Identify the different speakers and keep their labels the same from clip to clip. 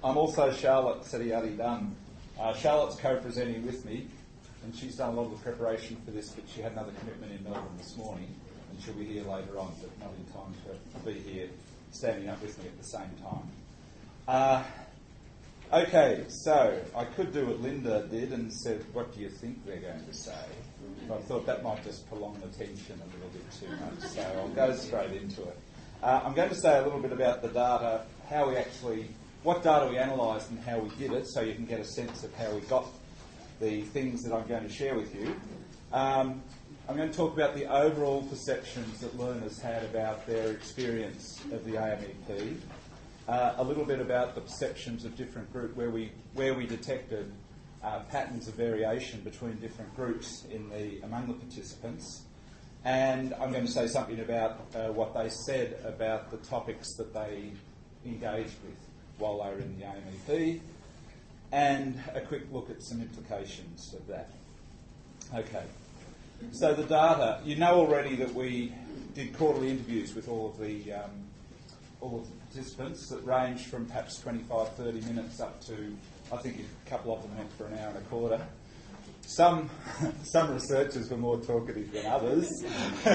Speaker 1: I'm also Charlotte Setiati-Dunn. Charlotte's co-presenting with me, and she's done a lot of the preparation for this, but she had another commitment in Melbourne this morning, and she'll be here later on, but not in time to be here standing up with me at the same time. Okay, so I could do what Linda did and said, what do you think they're going to say? But I thought that might just prolong the tension a little bit too much, so I'll go straight into it. I'm going to say a little bit about the data, what data we analysed and how we did it, so you can get a sense of how we got the things that I'm going to share with you. I'm going to talk about the overall perceptions that learners had about their experience of the AMEP. A little bit about the perceptions of different groups where we detected patterns of variation between different groups among the participants. And I'm going to say something about what they said about the topics that they engaged with while they were in the AMEP, and a quick look at some implications of that. Okay, so the data. You know already that we did quarterly interviews with all of the participants that ranged from perhaps 25, 30 minutes up to, I think a couple of them went for an hour and a quarter. Some researchers were more talkative than others.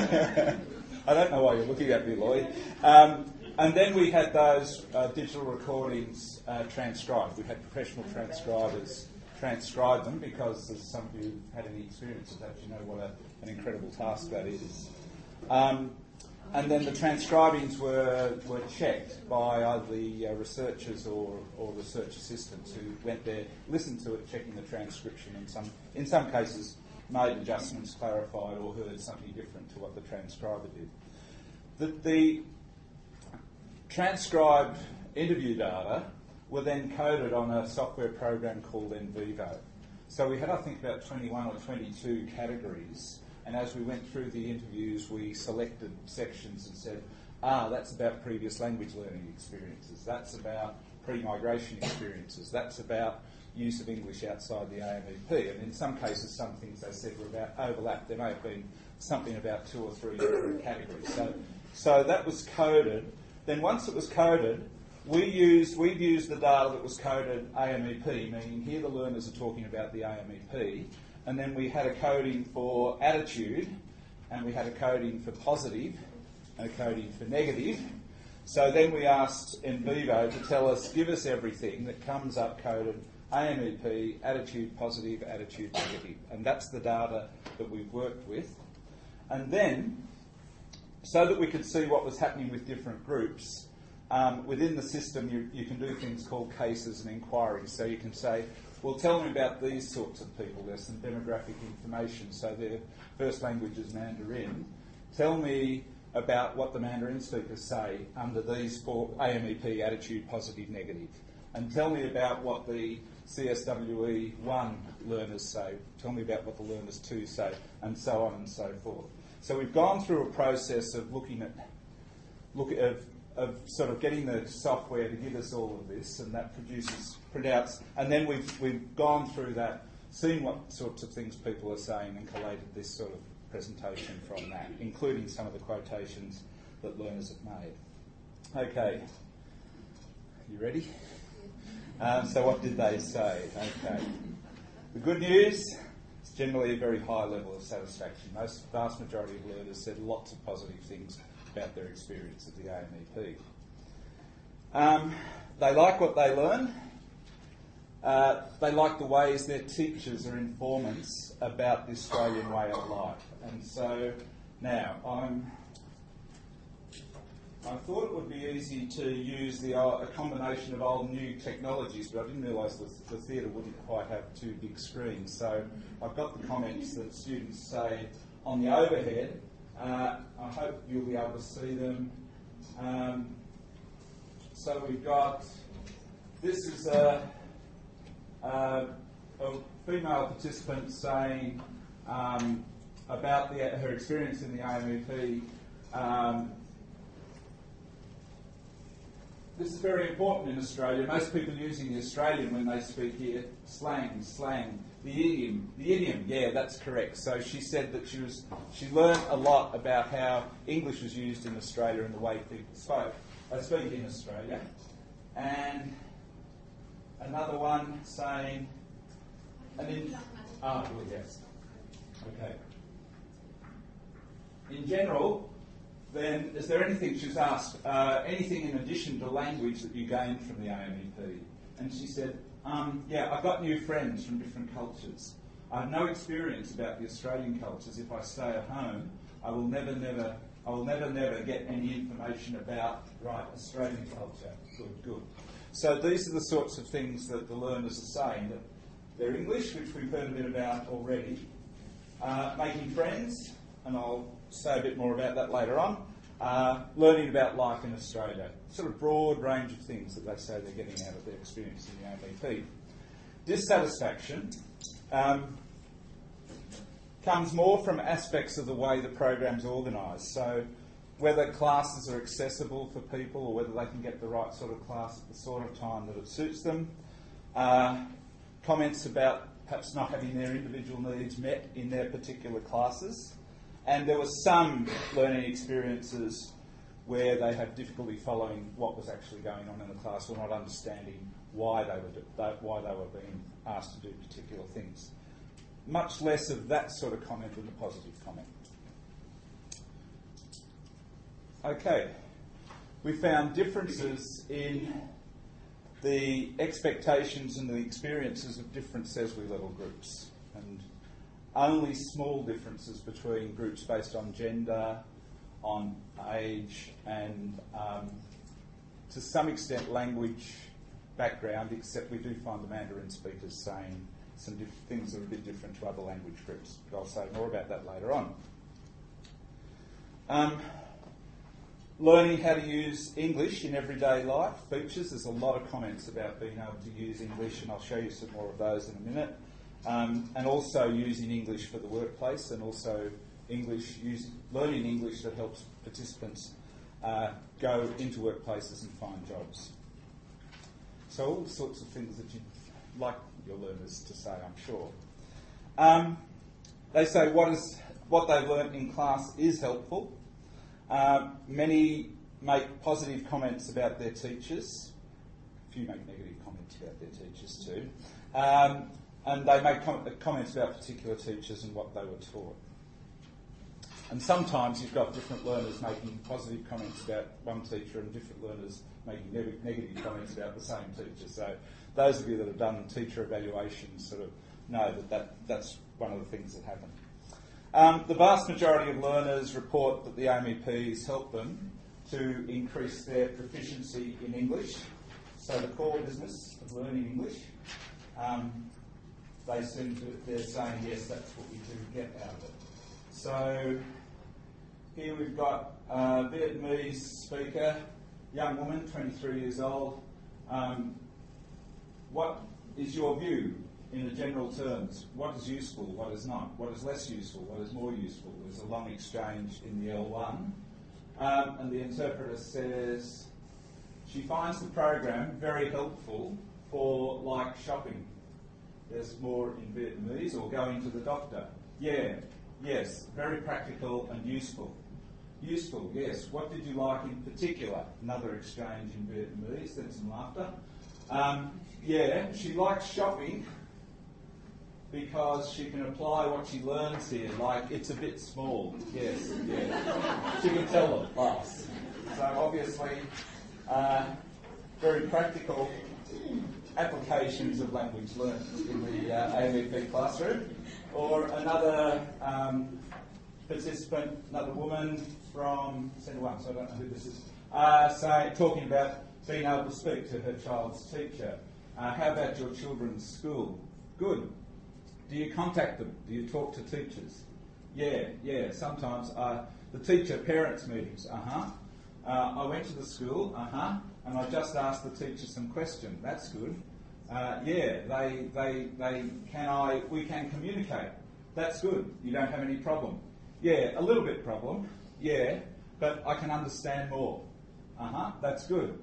Speaker 1: I don't know why you're looking at me, Lloyd. And then we had those digital recordings transcribed. We had professional transcribers transcribe them because, as some of you had any experience of that, you know what an incredible task that is. And then the transcribings were checked by either the researchers or research assistants who went there, listened to it, checking the transcription, and in some cases made adjustments, clarified, or heard something different to what the transcriber did. The transcribed interview data were then coded on a software program called NVivo. So we had, I think, about 21 or 22 categories. And as we went through the interviews, we selected sections and said, that's about previous language learning experiences. That's about pre-migration experiences. That's about use of English outside the AMEP. And in some cases, some things they said were about overlap. There may have been something about 2 or 3 different categories. So that was coded. Then once it was coded, we'd used the data that was coded AMEP, meaning here the learners are talking about the AMEP. And then we had a coding for attitude, and we had a coding for positive, and a coding for negative. So then we asked NVivo to give us everything that comes up coded AMEP, attitude positive, attitude negative. And that's the data that we've worked with. And then, so that we could see what was happening with different groups, within the system you can do things called cases and inquiries. So you can say, well, tell me about these sorts of people. There's some demographic information. So their first language is Mandarin. Tell me about what the Mandarin speakers say under these 4 AMEP, attitude, positive, negative. And tell me about what the CSWE 1 learners say. Tell me about what the learners 2 say, and so on and so forth. So we've gone through a process of of sort of getting the software to give us all of this, and that produces printouts. And then we've gone through that, seen what sorts of things people are saying, and collated this sort of presentation from that, including some of the quotations that learners have made. Okay, you ready? So what did they say? Okay. The good news is generally a very high level of satisfaction. Vast majority of learners said lots of positive things about their experience of the AMEP. They like what they learn. They like the ways their teachers are informants about the Australian way of life. And so now I thought it would be easy to use a combination of old and new technologies, but I didn't realise the theatre wouldn't quite have 2 big screens. So I've got the comments that students say on the overhead. I hope you'll be able to see them. So we've got, this is a female participant saying about her experience in the AMEP. This is very important in Australia. Most people using the Australian when they speak here, slang. The idiom, yeah, that's correct. So she said that she learned a lot about how English was used in Australia and the way people speak in Australia. And another one saying, good, yes. Okay. In general, then, is there anything, she was asked, anything in addition to language that you gained from the AMEP? And she said, yeah, I've got new friends from different cultures. I have no experience about the Australian cultures. If I stay at home, I will never get any information about, Australian culture. Good. So these are the sorts of things that the learners are saying, that their English, which we've heard a bit about already, making friends, and I'll say a bit more about that later on, learning about life in Australia. Sort of broad range of things that they say they're getting out of their experience in the AMEP. Dissatisfaction comes more from aspects of the way the program's organised. So whether classes are accessible for people or whether they can get the right sort of class at the sort of time that it suits them. Comments about perhaps not having their individual needs met in their particular classes. And there were some learning experiences where they had difficulty following what was actually going on in the class or not understanding why they were being asked to do particular things. Much less of that sort of comment than the positive comment. Okay, we found differences in the expectations and the experiences of different CESWI level groups, and only small differences between groups based on gender, on age, and to some extent language background, except we do find the Mandarin speakers saying some things that are a bit different to other language groups, but I'll say more about that later on. Learning how to use English in everyday life features. There's a lot of comments about being able to use English, and I'll show you some more of those in a minute. And also using English for the workplace, and also learning English that helps participants go into workplaces and find jobs. So all sorts of things that you'd like your learners to say, I'm sure. They say what they've learnt in class is helpful. Many make positive comments about their teachers. A few make negative comments about their teachers too. And they make comments about particular teachers and what they were taught. And sometimes you've got different learners making positive comments about one teacher and different learners making negative comments about the same teacher. So those of you that have done teacher evaluations sort of know that's one of the things that happen. The vast majority of learners report that the AMEPs help them to increase their proficiency in English. So the core business of learning English, they're saying, yes, that's what we do get out of it. So here we've got a Vietnamese speaker, young woman, 23 years old. What is your view in the general terms? What is useful, what is not? What is less useful, what is more useful? There's a long exchange in the L1. And the interpreter says she finds the program very helpful for, like, shopping. There's more in Vietnamese, or going to the doctor. Yeah, yes, very practical and useful. Useful, yes. What did you like in particular? Another exchange in Vietnamese, then some laughter. Yeah, she likes shopping because she can apply what she learns here. Like, it's a bit small. Yes, yeah. She can tell the class. So obviously, very practical applications of language learned in the AMEP classroom. Or another participant, another woman from Centre 1, so I don't know who this is, talking about being able to speak to her child's teacher. How about your children's school? Good. Do you contact them? Do you talk to teachers? Yeah, sometimes. The teacher-parents meetings, I went to the school, and I just asked the teacher some question. That's good. We can communicate. That's good. You don't have any problem. Yeah, a little bit problem. Yeah, but I can understand more. That's good.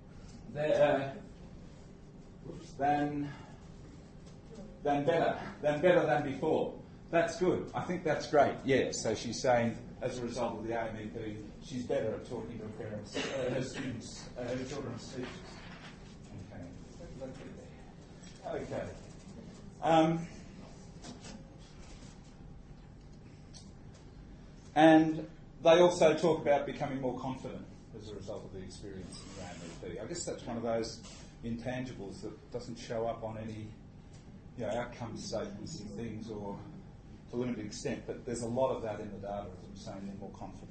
Speaker 1: Then better than before. That's good. I think that's great. Yeah. So she's saying, as a result of the AMEP, she's better at talking to her parents, her students, her children's teachers. Okay. Okay. And they also talk about becoming more confident as a result of the experience in the AMEP. I guess that's one of those intangibles that doesn't show up on any outcome statements and things, or to a limited extent, but there's a lot of that in the data of them saying they're more confident.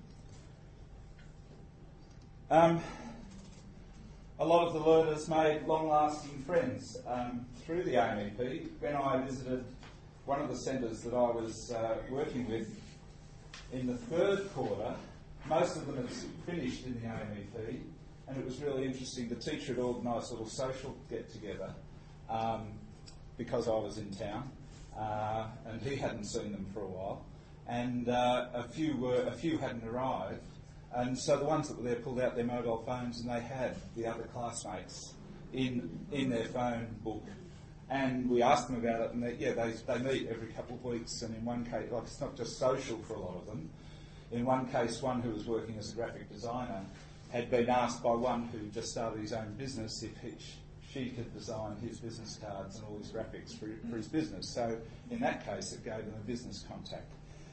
Speaker 1: A lot of the learners made long-lasting friends through the AMEP. When I visited one of the centres that I was working with in the third quarter, most of them had finished in the AMEP, and it was really interesting. The teacher had organised a little social get-together because I was in town, and he hadn't seen them for a while, and a few hadn't arrived. And so the ones that were there pulled out their mobile phones, and they had the other classmates in their phone book. And we asked them about it, and they meet every couple of weeks. And in one case, it's not just social for a lot of them. In one case, one who was working as a graphic designer had been asked by one who just started his own business if she could design his business cards and all his graphics for his business. So in that case, it gave them a business contact.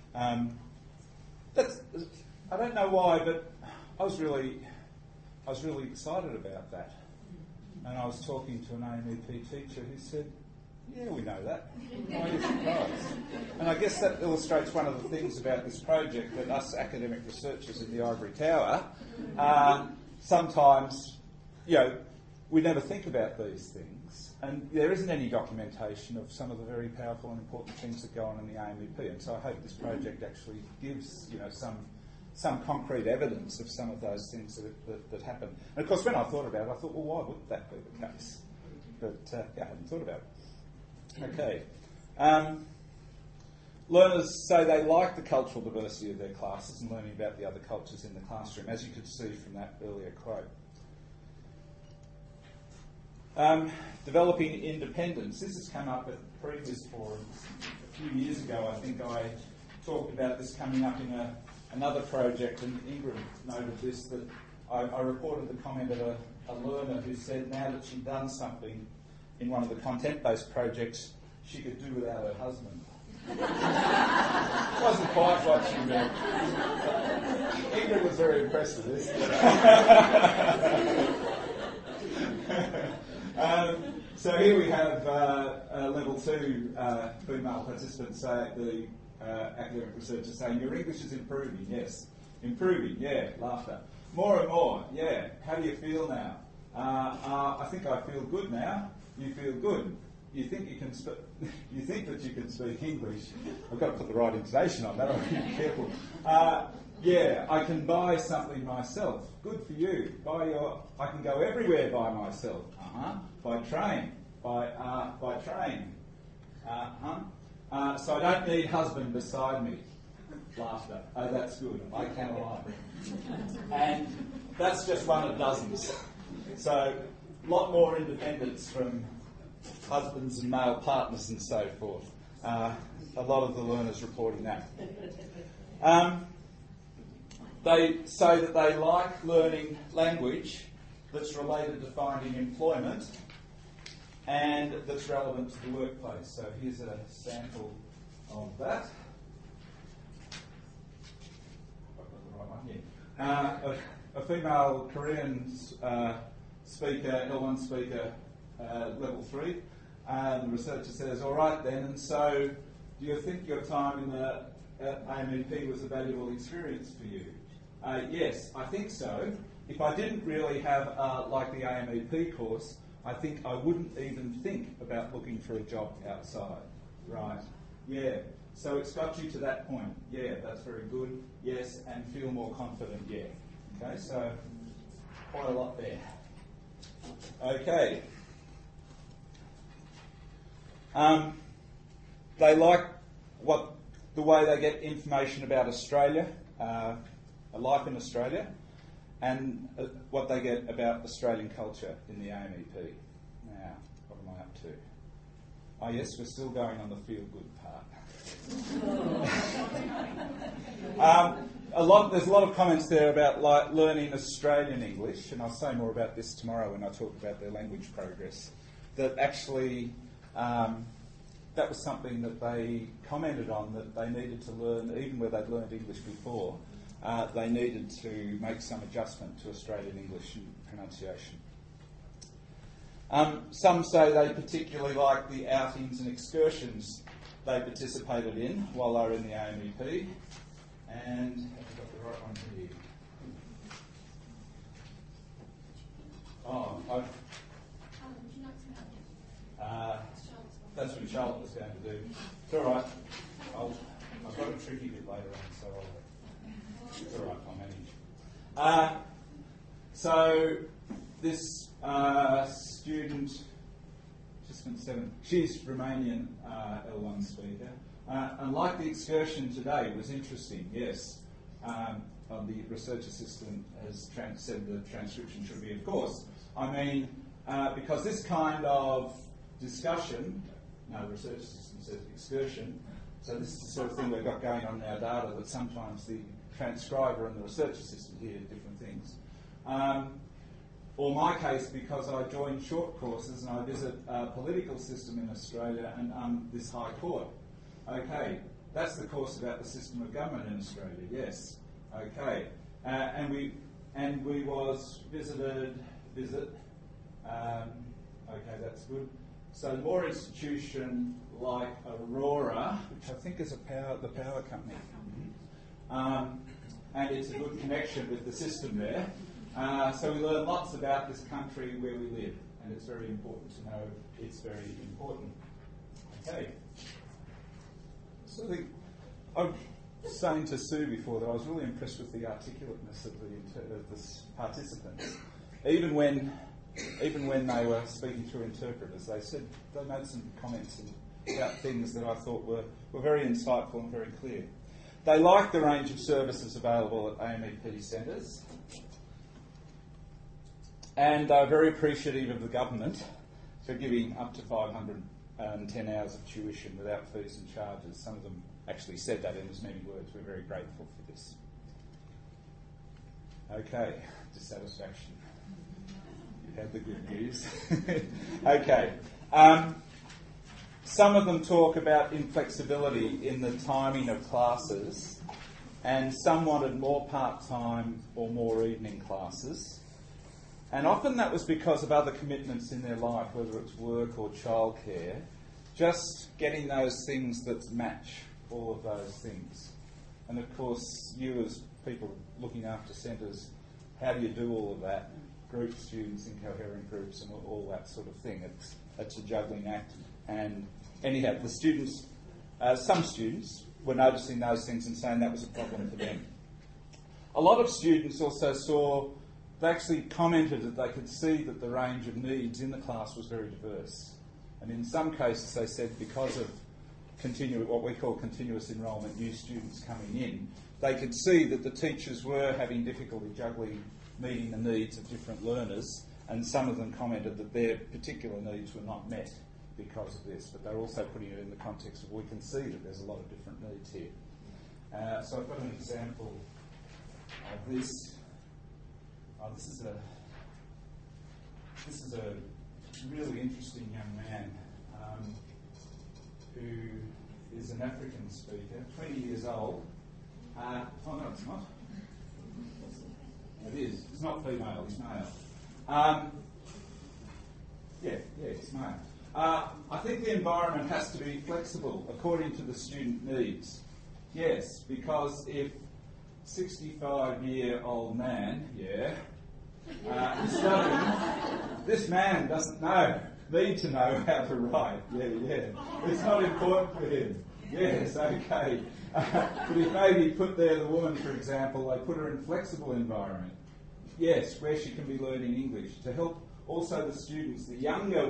Speaker 1: I don't know why, but I was really excited about that. And I was talking to an AMEP teacher who said, "Yeah, we know that. Why are you surprised?" And I guess that illustrates one of the things about this project, that us academic researchers in the Ivory Tower, sometimes, we never think about these things. And there isn't any documentation of some of the very powerful and important things that go on in the AMEP. And so I hope this project actually gives, some concrete evidence of some of those things that happen. And of course, when I thought about it, I thought, well, why wouldn't that be the case? But I hadn't thought about it. Okay. Learners say they like the cultural diversity of their classes and learning about the other cultures in the classroom, as you could see from that earlier quote. Developing independence. This has come up at previous forums. A few years ago, I think I talked about this coming up in another project, and Ingrid noted this, that I reported the comment of a learner who said now that she'd done something in one of the content-based projects, she could do without her husband. It wasn't quite what she meant. Ingrid was very impressed with this. So here we have a level 2 female participant say, the academic researcher saying, "Your English is improving." Yes. Improving, yeah. Laughter. More and more, yeah. How do you feel now? I think I feel good now. You feel good. You think you think that you can speak English. I've got to put the right intonation on that. I'll be careful. Yeah, I can buy something myself. Good for you. I can go everywhere by myself. By train. By train. So I don't need husband beside me. Laughter. Oh, that's good. I can lie. And that's just one of dozens. So a lot more independence from husbands and male partners and so forth. A lot of the learners reporting that. They say that they like learning language that's related to finding employment and that's relevant to the workplace. So here's a sample of that. I've got the right one here. A female Korean speaker, L1 speaker, level 3. The researcher says, "All right then, and so do you think your time in the AMEP was a valuable experience for you?" Yes, I think so. If I didn't really have like the AMEP course, I think I wouldn't even think about looking for a job outside. Right. Yeah. So it's got you to that point. Yeah, that's very good. Yes, and feel more confident. Yeah. Okay, so quite a lot there. Okay. They like the way they get information about Australia, life in Australia, and what they get about Australian culture in the AMEP. Now, what am I up to? Oh yes, we're still going on the feel-good part. There's a lot of comments there about learning Australian English, and I'll say more about this tomorrow when I talk about their language progress. that actually that was something that they commented on, that they needed to learn, even where they'd learned English before, they needed to make some adjustment to Australian English and pronunciation. Some say they particularly like the outings and excursions they participated in while they were in the AMEP. And I've got the right one here. Would you like some help? That's what Charlotte was going to do. It's all right. I've got a tricky bit later on, so it's all right, I'll manage. So this student, participant 7, she's Romanian L1 speaker. And like the excursion today, was interesting, yes. The research assistant has said the transcription should be, of course. I mean, because this kind of discussion, no, the research assistant says excursion, so this is the sort of thing we've got going on in our data, that sometimes the transcriber and the research assistant hear different things. Or my case, because I join short courses and I visit a political system in Australia and this High Court. Okay, that's the course about the system of government in Australia, yes. Okay, and we was visit. Okay, that's good. So more institution like Aurora, which I think is the power company, and it's a good connection with the system there. So we learn lots about this country where we live, and it's very important to know it's very important. Okay. So I was saying to Sue before that I was really impressed with the articulateness of the participants. Even when they were speaking through interpreters, they made some comments about things that I thought were very insightful and very clear. They liked the range of services available at AMEP centres, and they were very appreciative of the government for giving up to 510 hours of tuition without fees and charges. Some of them actually said that in as many words. We're very grateful for this. Okay, dissatisfaction. You had the good news. Okay. Some of them talk about inflexibility in the timing of classes, and some wanted more part-time or more evening classes. And often that was because of other commitments in their life, whether it's work or childcare, just getting those things that match all of those things. And of course, you as people looking after centres, how do you do all of that? Group students, incoherent groups and all that sort of thing. It's a juggling act. And anyhow, the students, some students were noticing those things and saying that was a problem for them. A lot of students also they actually commented that they could see that the range of needs in the class was very diverse. And in some cases they said because of what we call continuous enrolment, new students coming in, they could see that the teachers were having difficulty meeting the needs of different learners, and some of them commented that their particular needs were not met because of this, but they're also putting it in the context of we can see that there's a lot of different needs here. So I've got an example of this. This is a really interesting young man who is an African speaker, 20 years old. Oh no, it's not. It is. It's not female, he's male. It's male. I think the environment has to be flexible according to the student needs. Yes, because if 65-year-old man, is studying, this man doesn't need to know how to write. It's not important for him. Yes, okay. But if maybe put there the woman, for example, they put her in a flexible environment. Yes, where she can be learning English to help also the students, the younger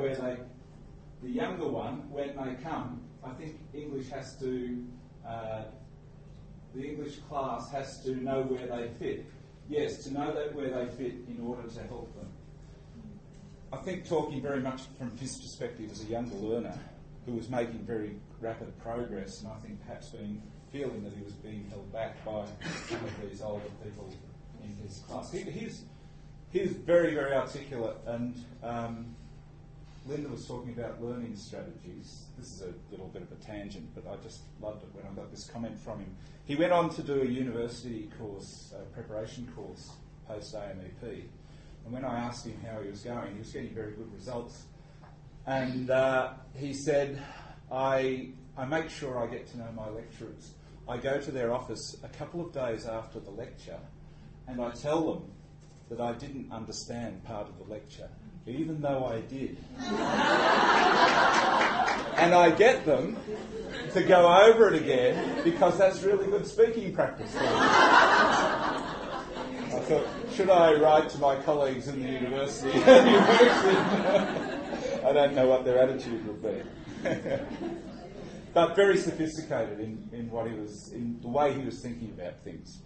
Speaker 1: one, when they come. I think English has to, the English class has to know where they fit. Yes, to know that where they fit in order to help them. I think talking very much from his perspective as a younger learner who was making very rapid progress, and I think perhaps feeling that he was being held back by some of these older people in his class. He was very, very articulate and Linda was talking about learning strategies. This is a little bit of a tangent, but I just loved it when I got this comment from him. He went on to do a university course, a preparation course, post-AMEP. And when I asked him how he was going, he was getting very good results. And he said, I make sure I get to know my lecturers. I go to their office a couple of days after the lecture and I tell them that I didn't understand part of the lecture, even though I did. And I get them to go over it again because that's really good speaking practice for me. I thought, should I write to my colleagues in the university? I don't know what their attitude would be. But very sophisticated in what he was, in the way he was thinking about things.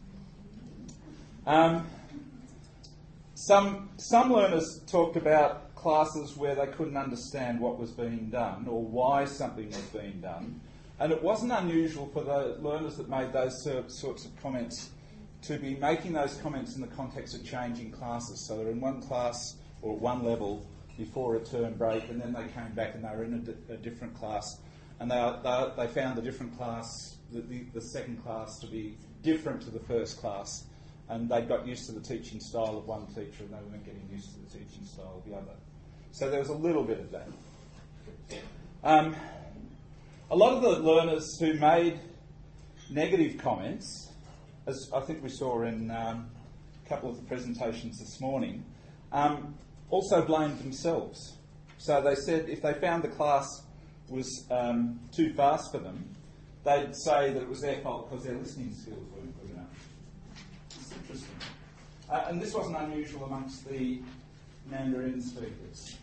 Speaker 1: Some learners talked about classes where they couldn't understand what was being done or why something was being done. And it wasn't unusual for the learners that made those sorts of comments to be making those comments in the context of changing classes. So they're in one class or one level before a term break, and then they came back and they were in a different class. And they found the different class, the second class, to be different to the first class. And they got used to the teaching style of one teacher and they weren't getting used to the teaching style of the other. So there was a little bit of that. A lot of the learners who made negative comments, as I think we saw in a couple of the presentations this morning, also blamed themselves. So they said if they found the class was too fast for them, they'd say that it was their fault because their listening skills weren't good enough. It's interesting. And this wasn't unusual amongst the Mandarin speakers.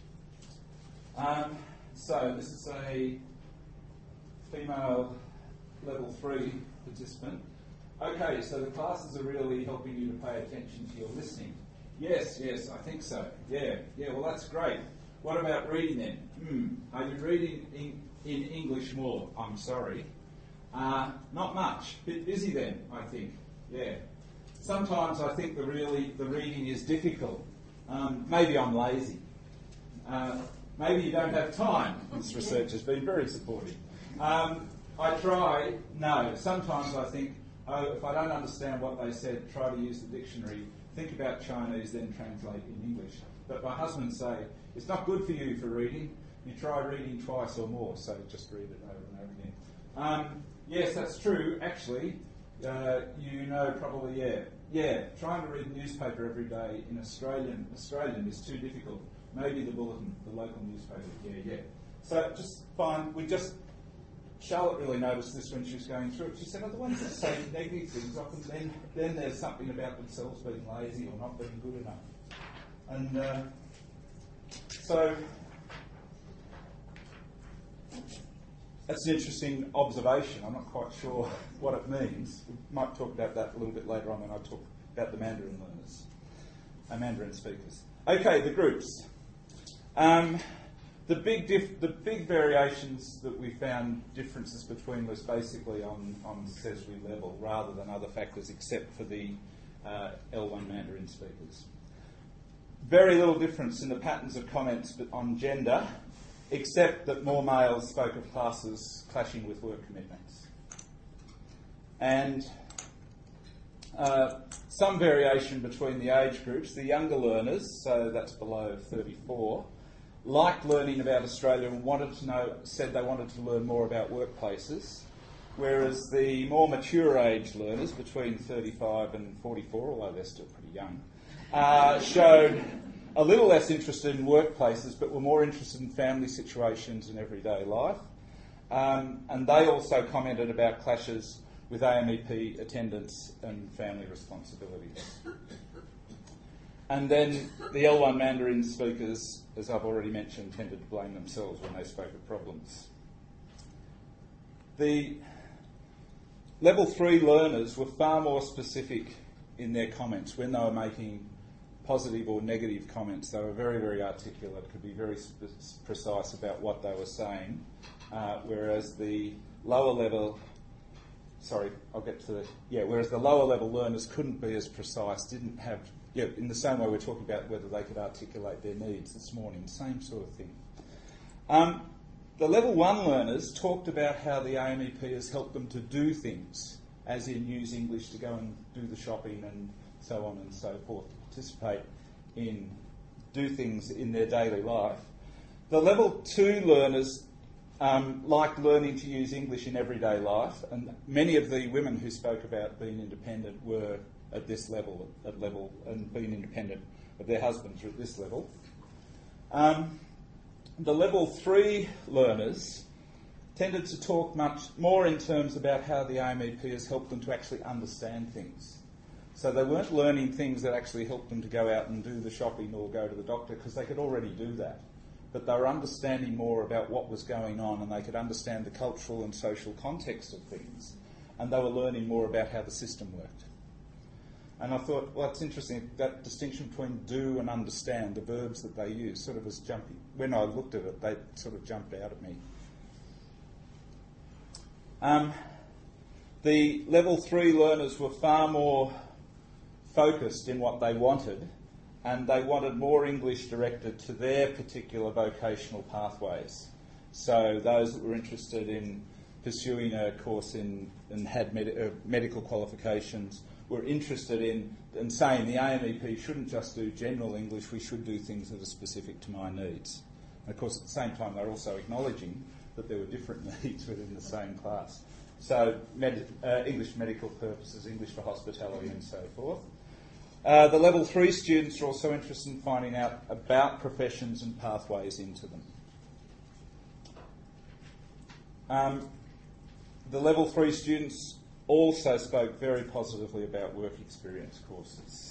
Speaker 1: So this is a female level 3 participant. Okay, so the classes are really helping you to pay attention to your listening. Yes, I think so. Yeah, well that's great. What about reading then? Are you reading in English more? I'm sorry. Not much. Bit busy then, I think. Yeah. Sometimes I think the reading is difficult. Maybe I'm lazy. Maybe you don't have time. This research has been very supportive. I try. No. Sometimes I think, if I don't understand what they said, try to use the dictionary. Think about Chinese, then translate in English. But my husband say, it's not good for you for reading. You try reading twice or more, so just read it over and over again. Yes, that's true. Actually, you know probably, yeah. Trying to read a newspaper every day in Australian is too difficult. Maybe the Bulletin, the local newspaper, yeah. So just fine. Charlotte really noticed this when she was going through it. She said, the ones that say negative things, often then there's something about themselves being lazy or not being good enough. And so that's an interesting observation. I'm not quite sure what it means. We might talk about that a little bit later on when I talk about the Mandarin learners, Mandarin speakers. Okay, the groups. The big variations that we found differences between was basically on CESWI level rather than other factors except for the L1 Mandarin speakers. Very little difference in the patterns of comments on gender, except that more males spoke of classes clashing with work commitments. And some variation between the age groups. The younger learners, so that's below 34, liked learning about Australia and said they wanted to learn more about workplaces, whereas the more mature age learners, between 35 and 44, although they're still pretty young, showed a little less interest in workplaces, but were more interested in family situations and everyday life. And they also commented about clashes with AMEP attendance and family responsibilities. And then the L1 Mandarin speakers, as I've already mentioned, tended to blame themselves when they spoke of problems. The Level 3 learners were far more specific in their comments. When they were making positive or negative comments, they were very, very articulate, could be very precise about what they were saying, whereas the lower level... whereas the lower level learners couldn't be as precise, didn't have... in the same way we're talking about whether they could articulate their needs this morning, same sort of thing. The level 1 learners talked about how the AMEP has helped them to do things, as in use English to go and do the shopping and so on and so forth, to participate in, do things in their daily life. The level 2 learners liked learning to use English in everyday life, and many of the women who spoke about being independent were at this level, and being independent of their husbands are at this level. The level 3 learners tended to talk much more in terms about how the AMEP has helped them to actually understand things. So they weren't learning things that actually helped them to go out and do the shopping or go to the doctor, because they could already do that. But they were understanding more about what was going on, and they could understand the cultural and social context of things. And they were learning more about how the system worked. And I thought, well, it's interesting, that distinction between do and understand, the verbs that they use, sort of was jumpy. When I looked at it, they sort of jumped out at me. The level 3 learners were far more focused in what they wanted, and they wanted more English directed to their particular vocational pathways. So those that were interested in pursuing a course and had medical qualifications were interested in and saying the AMEP shouldn't just do general English, we should do things that are specific to my needs. And of course, at the same time, they're also acknowledging that there were different needs within the same class. So English for medical purposes, English for hospitality and so forth. The level 3 students are also interested in finding out about professions and pathways into them. The level 3 students also spoke very positively about work experience courses.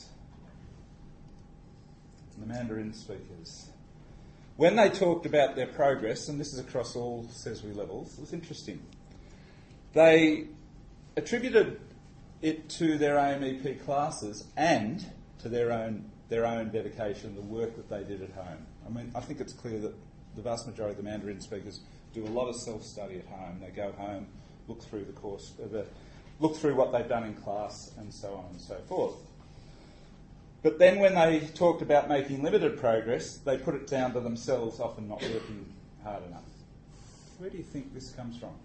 Speaker 1: The Mandarin speakers. When they talked about their progress, and this is across all CESWI levels, it was interesting. They attributed it to their AMEP classes and to their own dedication, the work that they did at home. I mean, I think it's clear that the vast majority of the Mandarin speakers do a lot of self-study at home. They go home, look through the course, look through what they've done in class, and so on and so forth. But then when they talked about making limited progress, they put it down to themselves, often not working hard enough. Where do you think this comes from?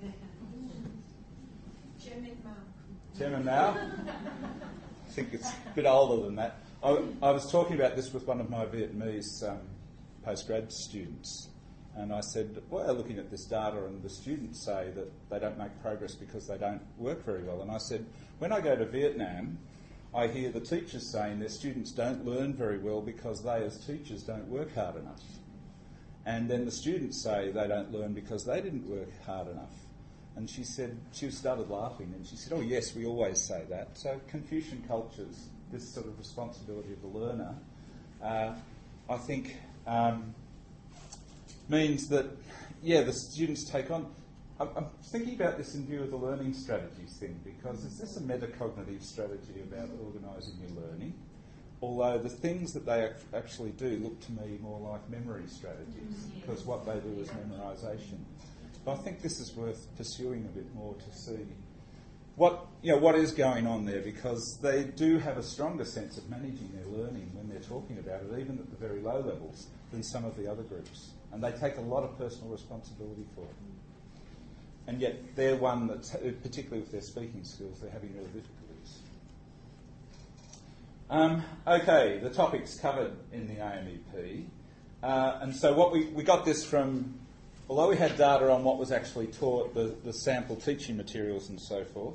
Speaker 1: Chairman Mao? I think it's a bit older than that. I was talking about this with one of my Vietnamese postgrad students, and I said, well, looking at this data, and the students say that they don't make progress because they don't work very well. And I said, when I go to Vietnam, I hear the teachers saying their students don't learn very well because they as teachers don't work hard enough. And then the students say they don't learn because they didn't work hard enough. And she said, she started laughing, and she said, oh yes, we always say that. So Confucian cultures, this sort of responsibility of the learner, I think means that, yeah, the students take on. I'm thinking about this in view of the learning strategies thing, because is this a metacognitive strategy about organising your learning? Although the things that they actually do look to me more like memory strategies, because what they do is memorisation. But I think this is worth pursuing a bit more to see what is going on there, because they do have a stronger sense of managing their learning when they're talking about it, even at the very low levels, than some of the other groups. And they take a lot of personal responsibility for it. And yet they're one that, particularly with their speaking skills, they're having real difficulties. Okay, the topics covered in the AMEP. And so what we got this from, although we had data on what was actually taught, the sample teaching materials and so forth,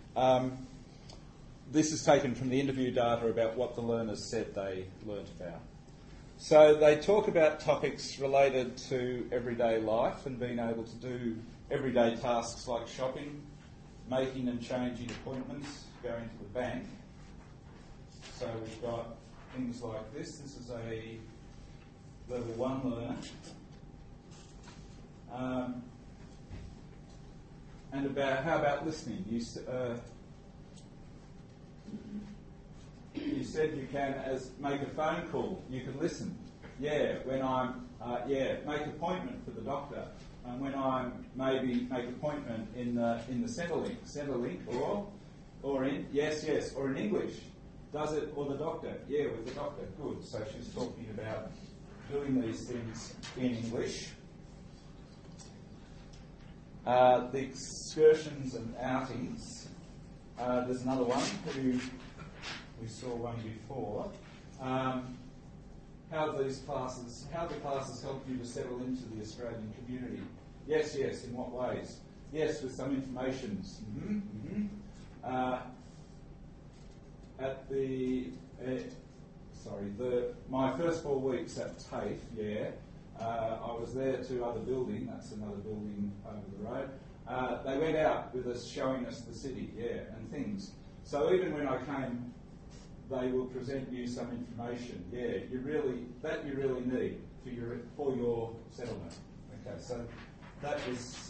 Speaker 1: this is taken from the interview data about what the learners said they learnt about. So they talk about topics related to everyday life and being able to do everyday tasks like shopping, making and changing appointments, going to the bank. So we've got things like this. This is a level 1 learner. And about how about listening? You said you can make a phone call. You can listen. Yeah, when I'm make appointment for the doctor. And when I maybe make appointment in the Centrelink, or in yes, or in English. Does it, or the doctor? Yeah, with the doctor. Good. So she's talking about doing these things in English. The excursions and outings. There's another one who we saw one before. How the classes help you to settle into the Australian community? Yes, in what ways? Yes, with some information. My first 4 weeks at TAFE, I was there to other building, that's another building over the road. They went out with us showing us the city, and things. So even when I came, they will present you some information, you really need for your settlement. Okay, so that is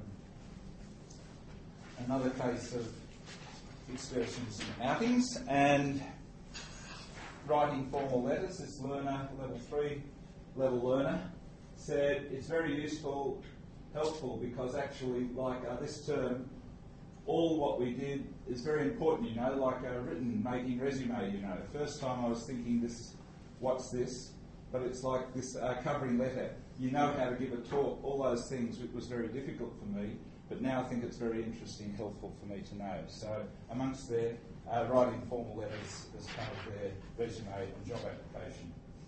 Speaker 1: another case of excursions and outings. And writing formal letters, this learner, level 3 level learner, said it's very helpful because actually, like this term, all what we did is very important, like making resume, First time I was thinking what's this? But it's like this covering letter. You know how to give a talk, all those things. It was very difficult for me, but now I think it's very interesting, helpful for me to know. So amongst their writing formal letters as part of their resume and job application.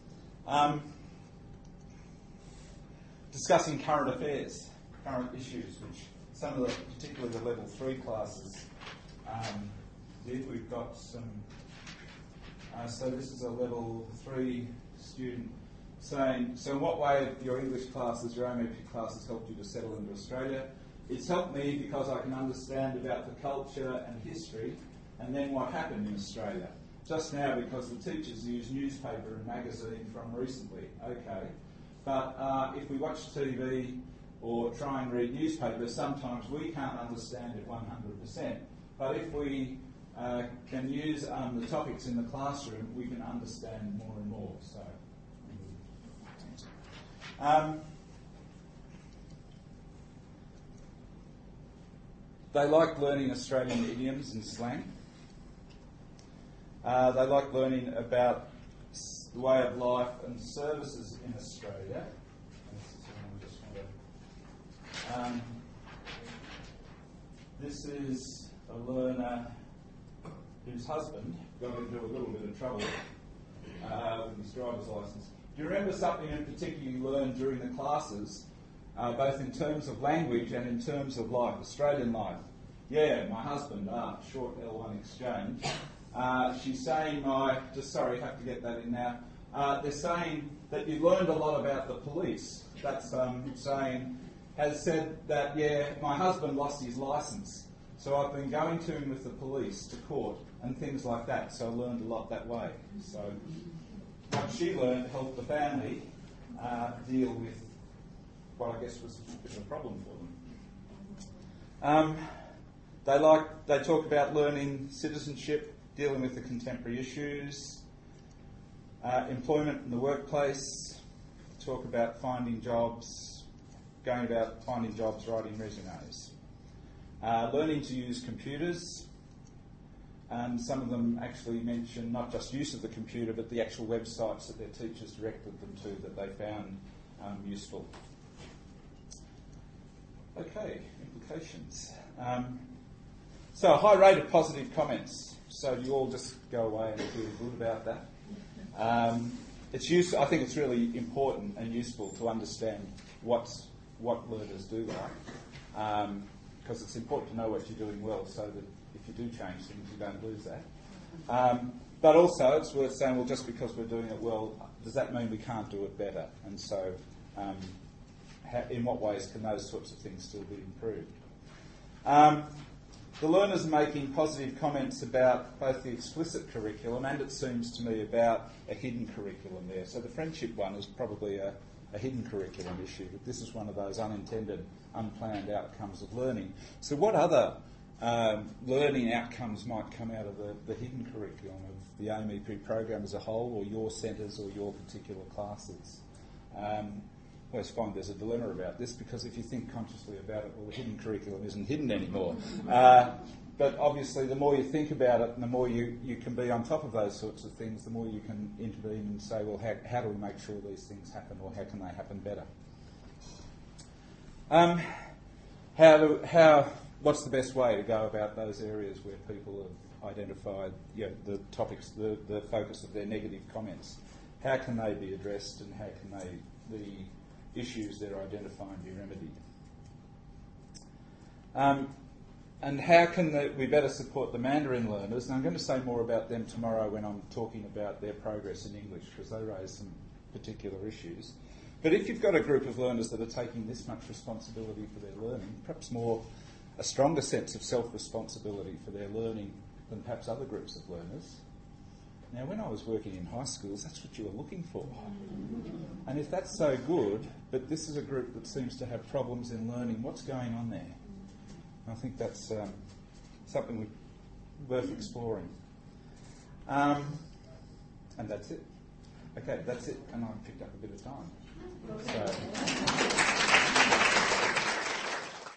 Speaker 1: Discussing current affairs, current issues, which some of particularly the level 3 classes did. We've got some, so this is a level 3 student saying, so in what way have your English classes, your AMEP classes helped you to settle into Australia? It's helped me because I can understand about the culture and history and then what happened in Australia. Just now because the teachers use newspaper and magazine from recently, okay. But if we watch TV or try and read newspapers, sometimes we can't understand it 100%. But if we can use the topics in the classroom, we can understand more and more. So, they like learning Australian idioms and slang. They like learning about the way of life and services in Australia. This is a learner whose husband got into a little bit of trouble with his driver's licence. Do you remember something in particular you learned during the classes, both in terms of language and in terms of life, Australian life? Yeah, my husband, short L1 exchange. She's saying have to get that in now. They're saying that you learned a lot about the police. That's has said that, my husband lost his licence, so I've been going to him with the police to court and things like that, so I learned a lot that way. So what she learned helped the family deal with what I guess was a bit of a problem for them. They talk about learning citizenship, dealing with the contemporary issues, employment in the workplace, talk about finding jobs, going about finding jobs, writing resumes. Learning to use computers. Some of them actually mention not just use of the computer, but the actual websites that their teachers directed them to that they found useful. Okay, implications. So a high rate of positive comments. So you all just go away and feel good about that. It's useful. I think it's really important and useful to understand what learners do like, because it's important to know what you're doing well, so that if you do change things, you don't lose that. But also, it's worth saying, well, just because we're doing it well, does that mean we can't do it better? And so, in what ways can those sorts of things still be improved? The learners are making positive comments about both the explicit curriculum and, it seems to me, about a hidden curriculum there. So the friendship one is probably a hidden curriculum issue, but this is one of those unintended, unplanned outcomes of learning. So what other learning outcomes might come out of the hidden curriculum of the AMEP program as a whole, or your centres or your particular classes? I always find there's a dilemma about this, because if you think consciously about it, well, the hidden curriculum isn't hidden anymore. But obviously the more you think about it and the more you can be on top of those sorts of things, the more you can intervene and say, well, how do we make sure these things happen, or how can they happen better? what's the best way to go about those areas where people have identified the topics, the focus of their negative comments? How can they be addressed, and how can the issues they're identifying be remedied? And how can we better support the Mandarin learners? And I'm going to say more about them tomorrow when I'm talking about their progress in English, because they raise some particular issues. But if you've got a group of learners that are taking this much responsibility for their learning, perhaps a stronger sense of self-responsibility for their learning than perhaps other groups of learners. Now, when I was working in high schools, that's what you were looking for. And if that's so good, but this is a group that seems to have problems in learning, what's going on there? I think that's something worth exploring. And that's it. Okay, that's it. And I've picked up a bit of time. So